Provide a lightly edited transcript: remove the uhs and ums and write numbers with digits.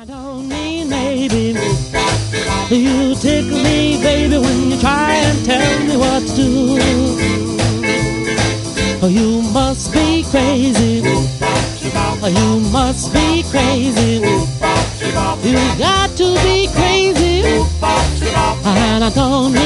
I don't mean maybe. You tickle me, baby, when you try and tell me what to do. Oh, you must be crazy. Oh, you must be crazy. You got to be crazy. And I don't